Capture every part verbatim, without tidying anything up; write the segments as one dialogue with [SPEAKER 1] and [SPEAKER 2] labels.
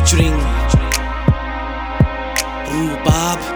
[SPEAKER 1] featuring रूबाब।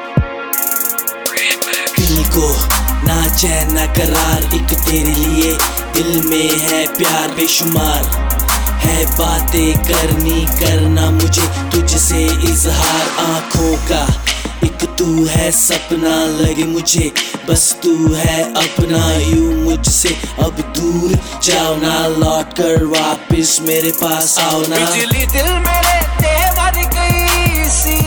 [SPEAKER 1] दिल को ना चैन ना करार, एक तेरे लिए दिल में है प्यार बेशुमार। है बातें करनी करना मुझे तुझसे इजहार, आँखों का एक तू है सपना लगे मुझे, बस तू है अपना। यूं मुझसे अब दूर जाओ ना, लौट कर वापिस मेरे पास आओ ना।
[SPEAKER 2] बिजली दिल मेरे ते मर गई सी,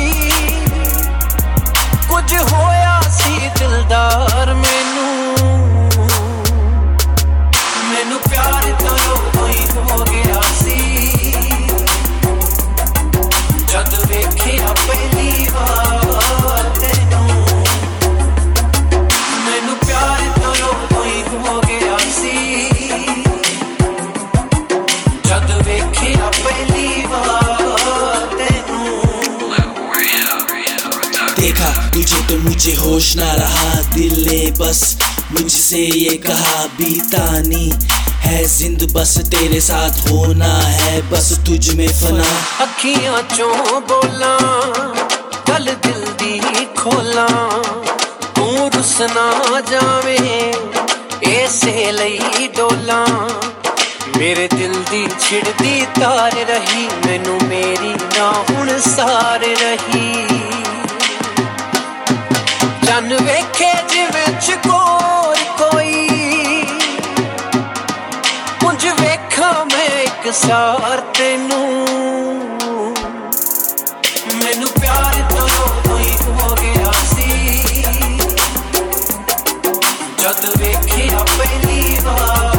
[SPEAKER 2] कुछ होया सी दिलदार मैनू, मैनू प्यार तो कोई हो गया सी, जद वेखिया पहली बार तेनू, मैनू प्यार तो कोई हो गया सी, जद वेखिया पहली बार तेनू।
[SPEAKER 1] देखा तुझे तो मुझे होश ना रहा, दिल ने बस मुझसे ये कहा बीतानी है जिंद बस तेरे साथ होना है, बस तुझ में फना।
[SPEAKER 2] अखियां चों बोला गल दिल दी खोला, तू रुस ना जावे ऐसे लई डोला, मेरे दिल दी छिड़दी तार रही, मैनू मेरी ना हुण सार रही। चन वेखे जिवें चकोर कोई, मुझ वेखा मैं एक सार तेनू, मैनू प्यार तो कोई हो गया सी, जद वेखिया पहली बार।